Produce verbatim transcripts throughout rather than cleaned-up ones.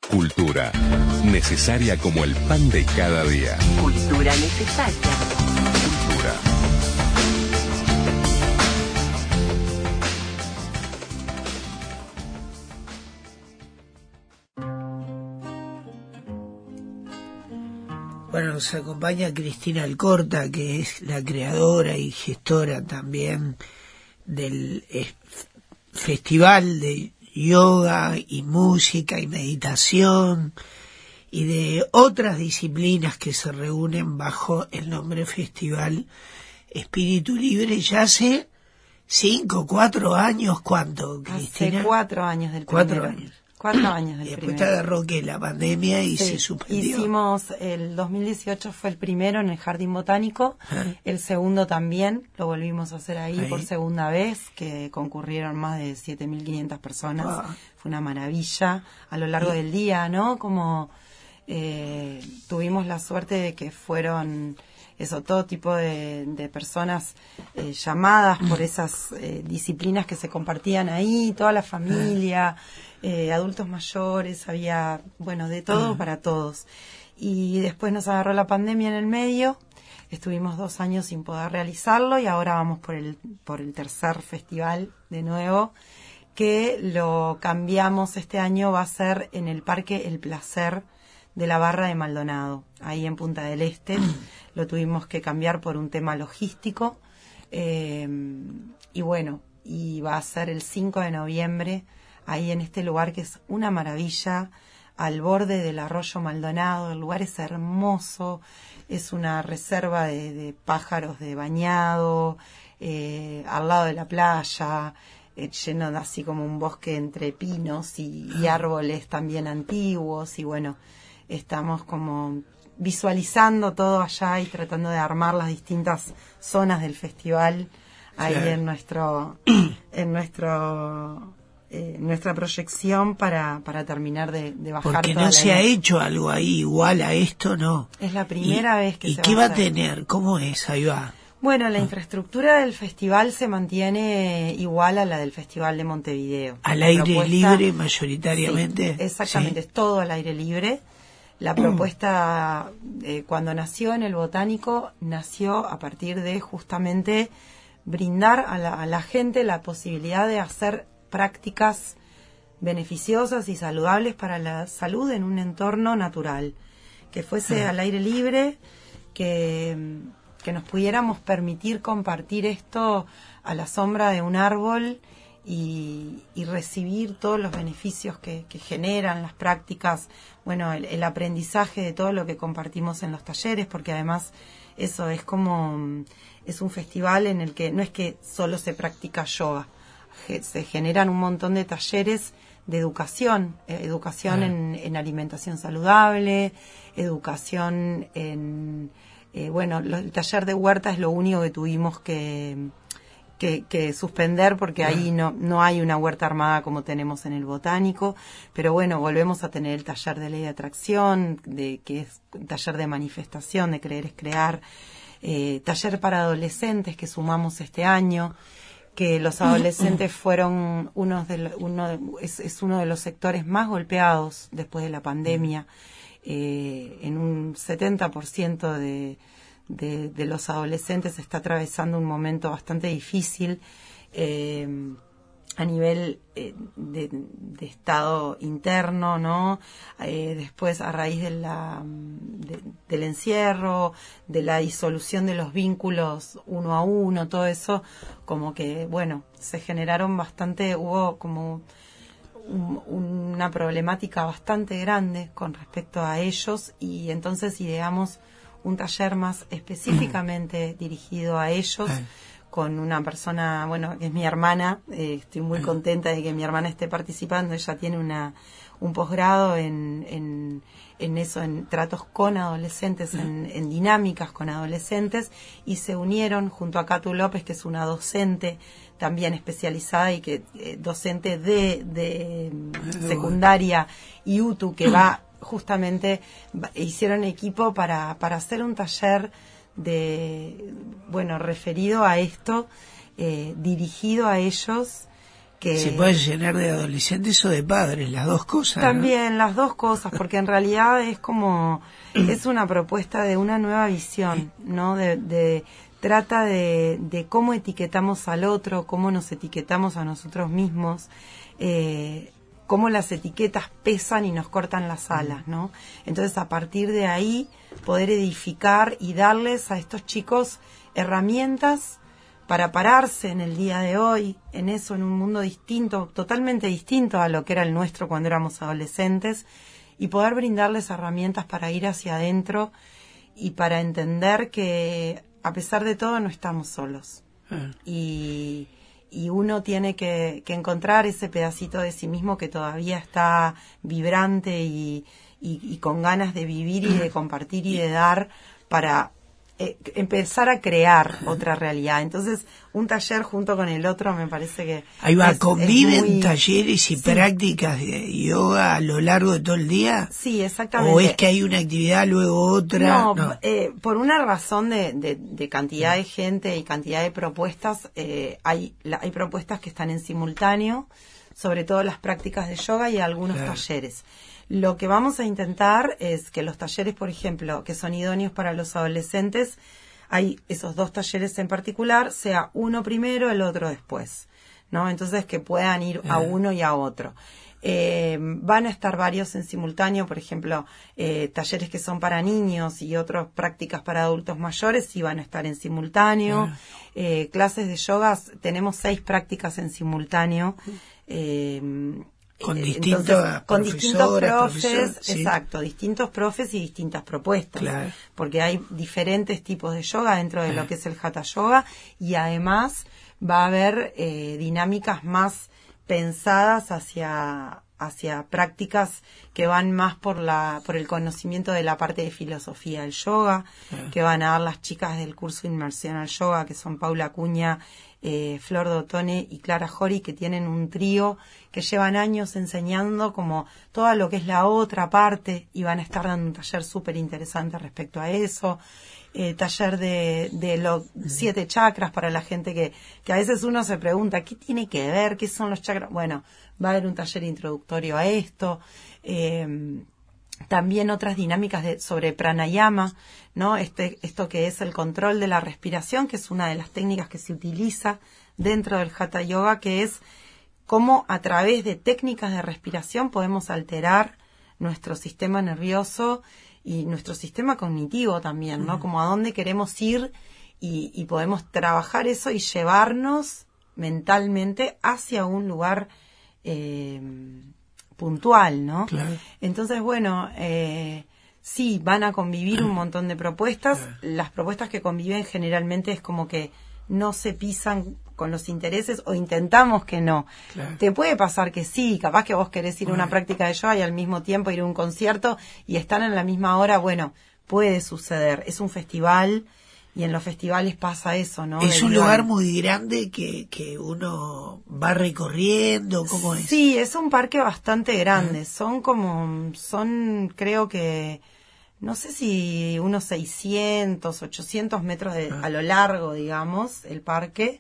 Cultura, necesaria como el pan de cada día. Cultura necesaria. Cultura. Bueno, nos acompaña Cristina Alcorta, que es la creadora y gestora también del eh, Festival de Yoga y Música y Meditación y de otras disciplinas que se reúnen bajo el nombre Festival Espíritu Libre. Ya hace cinco, cuatro años, ¿cuánto, Cristina? Hace cuatro años del Cuatro primero. años. Cuatro años del Y después primero. te agarró que la pandemia y Sí, se suspendió. hicimos, el dos mil dieciocho fue el primero en el Jardín Botánico, Ajá. el segundo también, lo volvimos a hacer ahí, Ahí. por segunda vez, que concurrieron más de siete mil quinientas personas. Ah. Fue una maravilla a lo largo Y- del día, ¿no? Como eh, tuvimos la suerte de que fueron eso, todo tipo de, de personas eh, llamadas por esas eh, disciplinas que se compartían ahí, toda la familia, eh, adultos mayores, había, bueno, de todo para todos. Y después nos agarró la pandemia en el medio, estuvimos dos años sin poder realizarlo y ahora vamos por el, por el tercer festival de nuevo, que lo cambiamos este año, va a ser en el Parque El Placer de la Barra de Maldonado, ahí en Punta del Este. Lo tuvimos que cambiar por un tema logístico. Eh, y bueno, y va a ser el cinco de noviembre, ahí en este lugar que es una maravilla, al borde del arroyo Maldonado. El lugar es hermoso, es una reserva de, de pájaros de bañado, eh, al lado de la playa, eh, lleno de así como un bosque entre pinos y, y árboles también antiguos. Y bueno, estamos como visualizando todo allá y tratando de armar las distintas zonas del festival ahí Claro. en nuestro en nuestro eh, nuestra proyección para para terminar de, de bajar Porque toda no la se ha energía. hecho algo ahí igual a esto, ¿no? Es la primera ¿Y, vez que ¿y se qué va va a a hacer. tener? ¿Cómo es? Ahí va. Bueno, la infraestructura del festival se mantiene igual a la del Festival de Montevideo. ¿Al La aire propuesta- libre mayoritariamente? Sí, exactamente, Sí. es todo al aire libre. La propuesta, eh, cuando nació en el Botánico, nació a partir de justamente brindar a la, a la gente la posibilidad de hacer prácticas beneficiosas y saludables para la salud en un entorno natural, que fuese Ah. al aire libre, que, que nos pudiéramos permitir compartir esto a la sombra de un árbol y, y recibir todos los beneficios que, que generan las prácticas, bueno, el, el aprendizaje de todo lo que compartimos en los talleres, porque además eso es como, es un festival en el que no es que solo se practica yoga, ge- se generan un montón de talleres de educación, eh, educación Ah. en, en alimentación saludable, educación en, eh, bueno, lo- el taller de huerta es lo único que tuvimos que, que, que suspender porque Ah. ahí no, no hay una huerta armada como tenemos en el Botánico, pero bueno, volvemos a tener el taller de ley de atracción, de que es un taller de manifestación, de creer es crear, eh, taller para adolescentes que sumamos este año, que los adolescentes fueron unos de, lo- uno de- es, es uno de los sectores más golpeados después de la pandemia. Eh, en un setenta por ciento de, de, de los adolescentes está atravesando un momento bastante difícil eh, a nivel eh, de, de estado interno, ¿no? Eh, después, a raíz de la, de- del encierro, de la disolución de los vínculos uno a uno, todo eso, como que, bueno, se generaron bastante, hubo como un- una problemática bastante grande con respecto a ellos, y entonces ideamos un taller más específicamente dirigido a ellos, Ah. con una persona, bueno, que es mi hermana. Eh, estoy muy contenta de que mi hermana esté participando. Ella tiene una un posgrado en, en, en eso, en tratos con adolescentes, en, en dinámicas con adolescentes, y se unieron junto a Catu López, que es una docente también especializada y que eh, docente de, de mm, secundaria y U T U, que va justamente, va- hicieron equipo para, para hacer un taller de, bueno, referido a esto, eh, dirigido a ellos, que se puede llenar de adolescentes o de padres, las dos cosas. También, ¿no? las dos cosas, porque en realidad es como, es una propuesta de una nueva visión, ¿no? De, de trata de, de cómo etiquetamos al otro, cómo nos etiquetamos a nosotros mismos, eh, cómo las etiquetas pesan y nos cortan las alas, ¿no? Entonces, a partir de ahí, poder edificar y darles a estos chicos herramientas para pararse en el día de hoy, en eso, en un mundo distinto, totalmente distinto a lo que era el nuestro cuando éramos adolescentes, y poder brindarles herramientas para ir hacia adentro y para entender que, a pesar de todo, no estamos solos. Ah. Y, y uno tiene que, que encontrar ese pedacito de sí mismo que todavía está vibrante y, y, y con ganas de vivir y de compartir y de dar para Eh, empezar a crear otra realidad. Entonces, un taller junto con el otro me parece que ahí va, es, conviven es muy... talleres y sí. prácticas de yoga a lo largo de todo el día. Sí, exactamente. O es que hay una actividad luego otra. No, no. Eh, por una razón de, de, de cantidad de gente y cantidad de propuestas, eh, hay la, hay propuestas que están en simultáneo, sobre todo las prácticas de yoga y algunos claro. talleres. Lo que vamos a intentar es que los talleres, por ejemplo, que son idóneos para los adolescentes, hay esos dos talleres en particular, sea uno primero, el otro después, ¿no? Entonces, que puedan ir a uno y a otro. Eh, van a estar varios en simultáneo, por ejemplo, eh, talleres que son para niños y otras prácticas para adultos mayores, sí van a estar en simultáneo. Eh, clases de yoga, tenemos seis prácticas en simultáneo. Eh, Con distintos Entonces, con distintos profes, sí. exacto, distintos profes y distintas propuestas, claro. porque hay diferentes tipos de yoga dentro de lo que es el Hatha Yoga, y además va a haber eh, dinámicas más pensadas hacia hacia prácticas que van más por la por el conocimiento de la parte de filosofía del yoga, claro. que van a dar las chicas del curso Inmersión al Yoga, que son Paula Acuña, Eh, Flor Dotone y Clara Jori, que tienen un trío que llevan años enseñando como todo lo que es la otra parte, y van a estar dando un taller súper interesante respecto a eso. Eh, taller de, de los siete chakras para la gente que, que a veces uno se pregunta ¿qué tiene que ver? ¿Qué son los chakras? Bueno, va a haber un taller introductorio a esto. Eh, También otras dinámicas de, sobre pranayama, ¿no? Este, esto que es el control de la respiración, que es una de las técnicas que se utiliza dentro del Hatha Yoga, que es cómo a través de técnicas de respiración podemos alterar nuestro sistema nervioso y nuestro sistema cognitivo también, ¿no? Como a dónde queremos ir y, y podemos trabajar eso y llevarnos mentalmente hacia un lugar eh, puntual, ¿no? Claro. Entonces, bueno, eh, sí, van a convivir un montón de propuestas. Claro. Las propuestas que conviven generalmente es como que no se pisan con los intereses, o intentamos que no. Claro. Te puede pasar que sí, capaz que vos querés ir a una práctica de yoga y al mismo tiempo ir a un concierto y están en la misma hora, bueno, puede suceder. Es un festival y en los festivales pasa eso, ¿no? Es Debido un lugar a... muy grande que, que uno va recorriendo, ¿cómo es? Sí, es un parque bastante grande. ¿Eh? Son como, son creo que, no sé si unos seiscientos, ochocientos metros de, ah. a lo largo, digamos, el parque.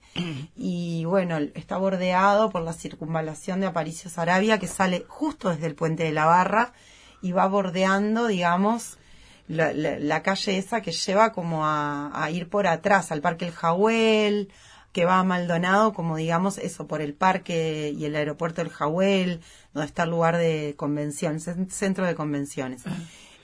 Y bueno, está bordeado por la circunvalación de Aparicio Saravia, que sale justo desde el Puente de la Barra y va bordeando, digamos, La, la, la calle esa que lleva como a, a ir por atrás al Parque El Jawel, que va a Maldonado, como digamos eso, por el parque y el aeropuerto del Jawel, donde está el lugar de convenciones, centro de convenciones. Ah.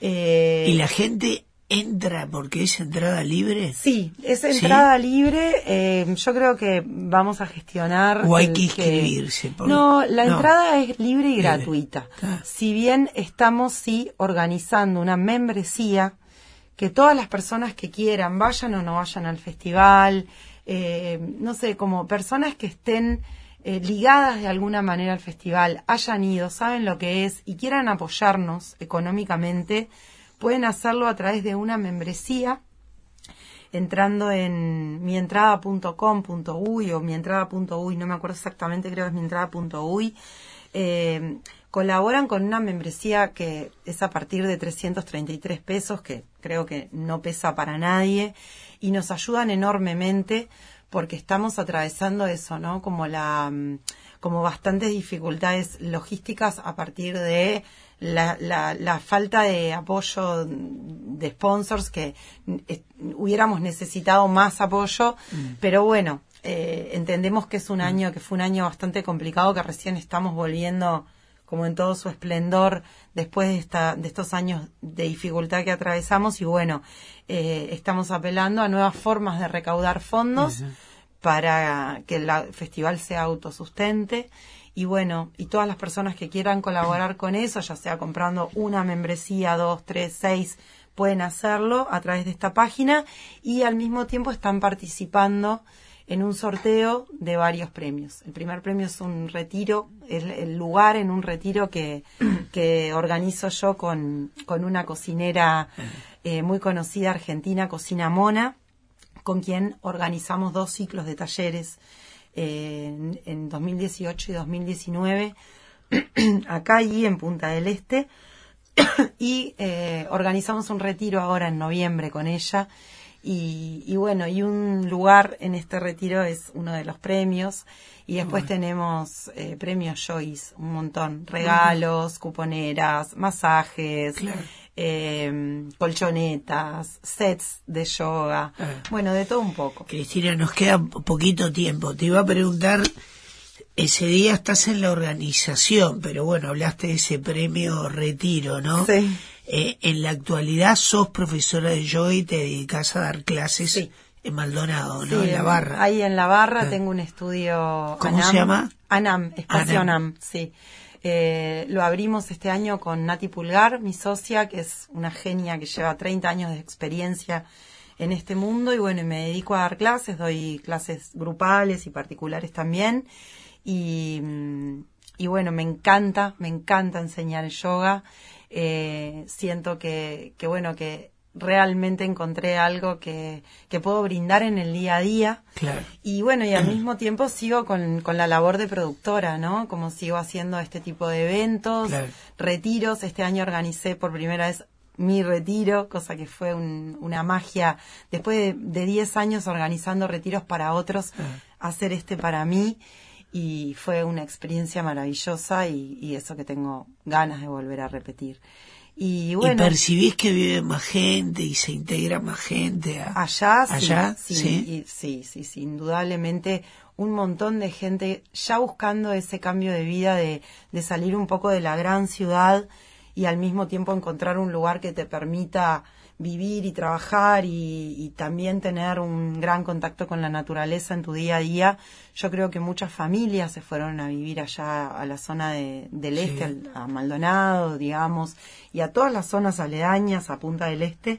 Eh, ¿Y la gente entra porque es entrada libre? Sí, es entrada ¿Sí? libre. Eh, yo creo que vamos a gestionar... ¿O hay que inscribirse? Que... Por... No, la no. entrada es libre y libre. gratuita. Ah. Si bien estamos, sí, organizando una membresía que todas las personas que quieran, vayan o no vayan al festival, eh, no sé, como personas que estén eh, ligadas de alguna manera al festival, hayan ido, saben lo que es y quieran apoyarnos económicamente, pueden hacerlo a través de una membresía, entrando en mientrada punto com punto uy o mientrada punto uy, no me acuerdo exactamente, creo que es mientrada punto uy. Eh, colaboran con una membresía que es a partir de trescientos treinta y tres pesos, que creo que no pesa para nadie, y nos ayudan enormemente porque estamos atravesando eso, ¿no? Como la, como bastantes dificultades logísticas a partir de la, la, la falta de apoyo de sponsors, que eh, hubiéramos necesitado más apoyo, mm. pero bueno, eh, entendemos que es un año, que fue un año bastante complicado, que recién estamos volviendo como en todo su esplendor después de esta de estos años de dificultad que atravesamos, y bueno, eh, estamos apelando a nuevas formas de recaudar fondos sí, sí. para que el festival se autosustente, y bueno, y todas las personas que quieran colaborar con eso, ya sea comprando una membresía, dos, tres, seis, pueden hacerlo a través de esta página, y al mismo tiempo están participando en un sorteo de varios premios. El primer premio es un retiro, el, el lugar en un retiro que, que organizo yo con, con una cocinera eh, muy conocida argentina, Cocina Mona, con quien organizamos dos ciclos de talleres eh, en, en dos mil dieciocho y dos mil diecinueve, acá y en Punta del Este, y eh, organizamos un retiro ahora en noviembre con ella. Y, y bueno, y un lugar en este retiro es uno de los premios, y después bueno. tenemos eh, premios Joyce, un montón, regalos, cuponeras, masajes, claro. eh, colchonetas, sets de yoga, ah. bueno, de todo un poco. Cristina, nos queda poquito tiempo, te iba a preguntar, ese día estás en la organización, pero bueno, hablaste de ese premio retiro, ¿no? Sí. Eh, en la actualidad sos profesora de yoga y te dedicas a dar clases sí. en Maldonado, ¿no? Sí, en la barra. Ahí en la barra ah. tengo un estudio. ¿Cómo Anam, se llama? Anam, Espacio Anam, Anam sí. Eh, lo abrimos este año con Nati Pulgar, mi socia, que es una genia que lleva treinta años de experiencia en este mundo, y bueno, y me dedico a dar clases, doy clases grupales y particulares también, y, y bueno, me encanta, me encanta enseñar yoga. Eh, siento que, que bueno, que realmente encontré algo que, que puedo brindar en el día a día. Claro. Y bueno, y al mismo tiempo sigo con, con la labor de productora, ¿no? Como sigo haciendo este tipo de eventos, claro. retiros. Este año organicé por primera vez mi retiro, cosa que fue un, una magia. Después de diez años organizando retiros para otros, uh-huh. hacer este para mí. Y fue una experiencia maravillosa, y, y eso que tengo ganas de volver a repetir. Y bueno. ¿Y percibís que vive más gente y se integra más gente? A, allá, allá sí, sí, sí, y, sí, sí, sí, indudablemente un montón de gente ya buscando ese cambio de vida, de, de salir un poco de la gran ciudad y al mismo tiempo encontrar un lugar que te permita vivir y trabajar y, y también tener un gran contacto con la naturaleza en tu día a día. Yo creo que muchas familias se fueron a vivir allá a la zona de, del este, sí. a Maldonado, digamos, y a todas las zonas aledañas, a Punta del Este,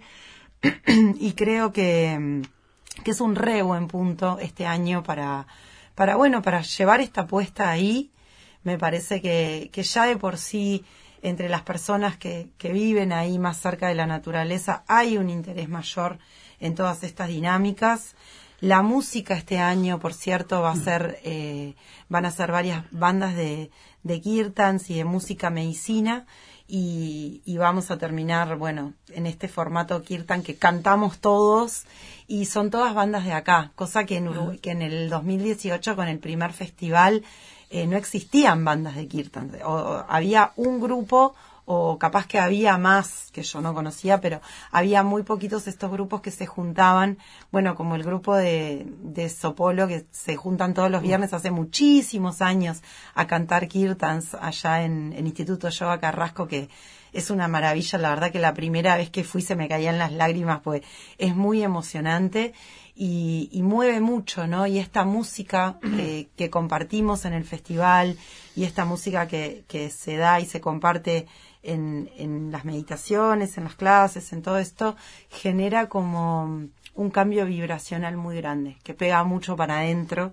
y creo que, que es un re buen punto este año para, para bueno, para llevar esta apuesta ahí. Me parece que, que ya de por sí, entre las personas que, que viven ahí más cerca de la naturaleza, hay un interés mayor en todas estas dinámicas. La música este año, por cierto, va a ser, eh, van a ser varias bandas de, de kirtans y de música medicina, y, y vamos a terminar, bueno, en este formato kirtan que cantamos todos, y son todas bandas de acá, cosa que en Uruguay, que en el dos mil dieciocho, con el primer festival, Eh, no existían bandas de kirtan, o, o había un grupo, o capaz que había más que yo no conocía, pero había muy poquitos estos grupos que se juntaban, bueno, como el grupo de, de Sopolo, que se juntan todos los viernes hace muchísimos años a cantar kirtans allá en el Instituto Yoga Carrasco, que es una maravilla. La verdad que la primera vez que fui se me caían las lágrimas, pues es muy emocionante. Y, y mueve mucho, ¿no? Y esta música eh, que compartimos en el festival, y esta música que, que se da y se comparte en, en las meditaciones, en las clases, en todo esto, genera como un cambio vibracional muy grande, que pega mucho para adentro,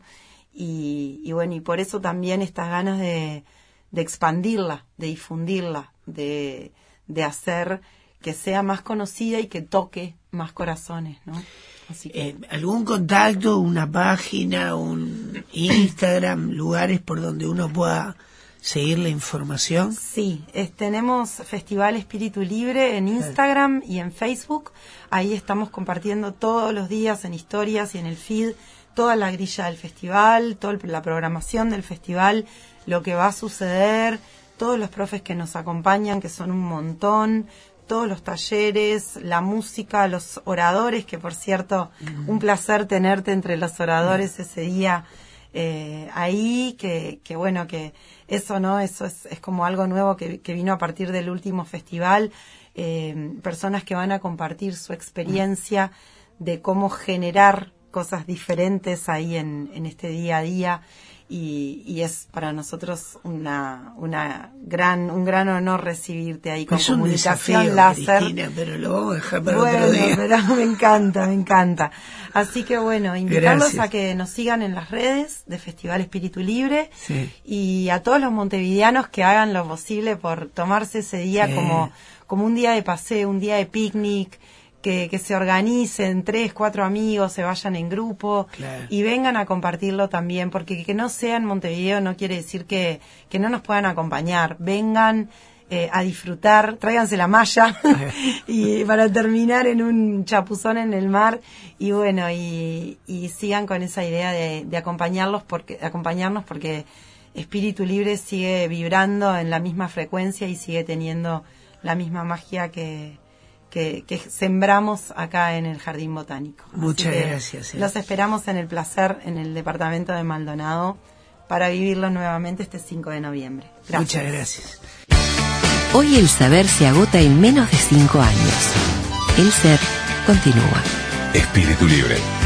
y, y bueno, y por eso también estas ganas de, de expandirla, de difundirla, de, de hacer que sea más conocida y que toque más corazones, ¿no? Así que... eh, ¿Algún contacto, una página, un Instagram, lugares por donde uno pueda seguir la información? Sí, es, tenemos Festival Espíritu Libre en Instagram y en Facebook. Ahí estamos compartiendo todos los días en historias y en el feed toda la grilla del festival, toda la programación del festival, lo que va a suceder, todos los profes que nos acompañan, que son un montón, todos los talleres, la música, los oradores, que por cierto, mm. un placer tenerte entre los oradores mm. ese día eh, ahí, que, que bueno, que eso no, eso es, es como algo nuevo que, que vino a partir del último festival, eh, personas que van a compartir su experiencia mm. de cómo generar cosas diferentes ahí en, en este día a día. Y, y es para nosotros una una gran un gran honor recibirte ahí con es Comunicación un desafío, Láser. Cristina, pero lo vamos a dejar para bueno, otro día. Pero me encanta, me encanta. Así que bueno, invitarlos Gracias. a que nos sigan en las redes de Festival Espíritu Libre sí. y a todos los montevideanos que hagan lo posible por tomarse ese día sí. como como un día de paseo, un día de picnic. Que, que se organicen tres, cuatro amigos, se vayan en grupo claro. y vengan a compartirlo también, porque que no sea en Montevideo no quiere decir que, que no nos puedan acompañar. Vengan eh, a disfrutar, tráiganse la malla y para terminar en un chapuzón en el mar y bueno, y, y sigan con esa idea de, de acompañarlos porque, acompañarnos porque Espíritu Libre sigue vibrando en la misma frecuencia y sigue teniendo la misma magia que Que, que sembramos acá en el Jardín Botánico. Muchas gracias. Eh. Los esperamos en el Placer, en el departamento de Maldonado, para vivirlo nuevamente este cinco de noviembre. Gracias. Muchas gracias. Hoy el saber se agota en menos de cinco años. El ser continúa. Espíritu Libre.